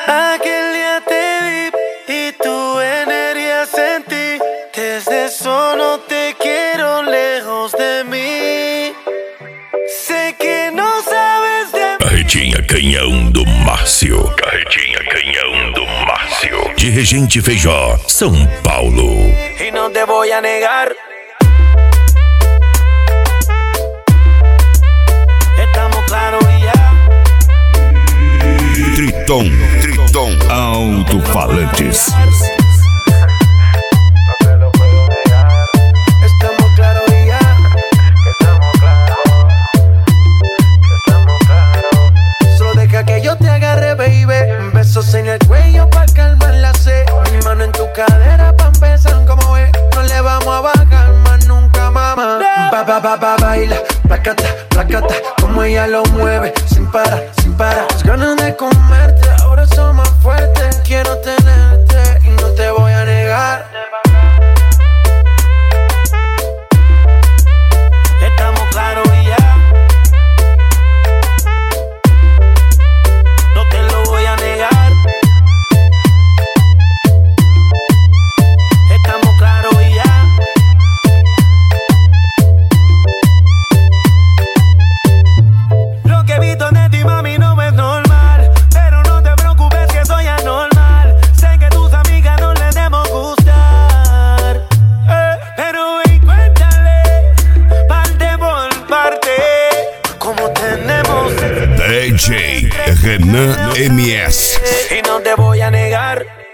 Aquel día te vi y tu energía sentí. Desde eso no te quiero lejos de mí. Sé que no sabes de Carretinha Canhão do Márcio. Carretinha Canhão do Márcio. De Regente Feijó, São Paulo. y no te voy a negar. Estamos claros y ya. Triton Alto-Falantes. Estamos claros y ya. Solo deja que yo te agarre, baby. Besos en el cuello pa' calmar la sed. Mi mano en tu cadera pa' empezar, como ves. No le vamos a bajar más nunca, mamá. Baila, placata, placata. Como ella lo mueve, sin parar, sin parar. Las ganas de comerte, ahora son más fuertes. Quiero tenerte y no te voy a negar. Estamos claros y ya. No te lo voy a negar. Estamos claros y ya. Lo que he visto de ti, mami, no es normal. Pero no te preocupes que soy anormal. Sé que tus amigas no les debemos gustar. Pero ven, cuéntale, parte por parte, como tenemos. DJ Renan MS. Y no te voy a negar.